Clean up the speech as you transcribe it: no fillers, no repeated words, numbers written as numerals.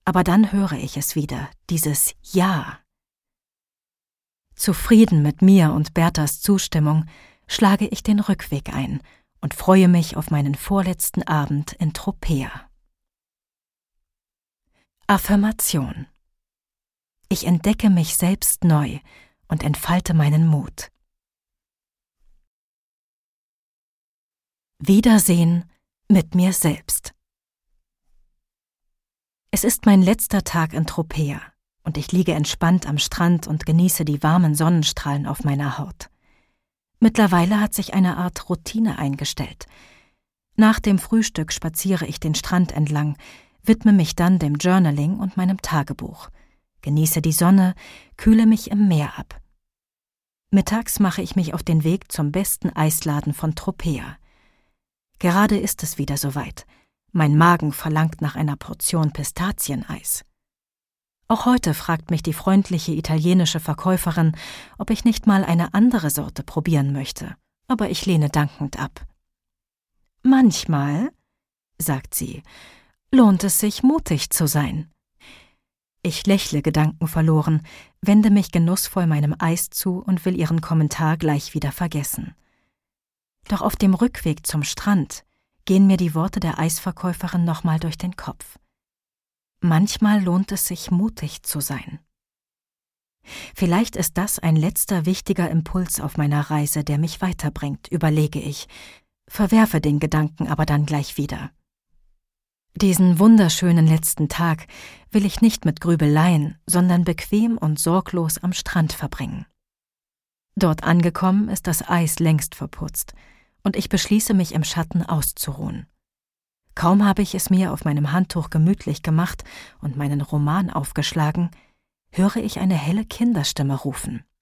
Aber dann höre ich es wieder, dieses Ja. Zufrieden mit mir und Berthas Zustimmung schlage ich den Rückweg ein und freue mich auf meinen vorletzten Abend in Tropea. Affirmation: Ich entdecke mich selbst neu und entfalte meinen Mut. Wiedersehen mit mir selbst. Es ist mein letzter Tag in Tropea und ich liege entspannt am Strand und genieße die warmen Sonnenstrahlen auf meiner Haut. Mittlerweile hat sich eine Art Routine eingestellt. Nach dem Frühstück spaziere ich den Strand entlang, widme mich dann dem Journaling und meinem Tagebuch, genieße die Sonne, kühle mich im Meer ab. Mittags mache ich mich auf den Weg zum besten Eisladen von Tropea. Gerade ist es wieder soweit. Mein Magen verlangt nach einer Portion Pistazieneis. Auch heute fragt mich die freundliche italienische Verkäuferin, ob ich nicht mal eine andere Sorte probieren möchte, aber ich lehne dankend ab. Manchmal, sagt sie, lohnt es sich, mutig zu sein. Ich lächle gedankenverloren, wende mich genussvoll meinem Eis zu und will ihren Kommentar gleich wieder vergessen. Doch auf dem Rückweg zum Strand gehen mir die Worte der Eisverkäuferin nochmal durch den Kopf. Manchmal lohnt es sich, mutig zu sein. Vielleicht ist das ein letzter wichtiger Impuls auf meiner Reise, der mich weiterbringt, überlege ich, verwerfe den Gedanken aber dann gleich wieder. Diesen wunderschönen letzten Tag will ich nicht mit Grübeleien, sondern bequem und sorglos am Strand verbringen. Dort angekommen ist das Eis längst verputzt und ich beschließe, mich im Schatten auszuruhen. Kaum habe ich es mir auf meinem Handtuch gemütlich gemacht und meinen Roman aufgeschlagen, höre ich eine helle Kinderstimme rufen.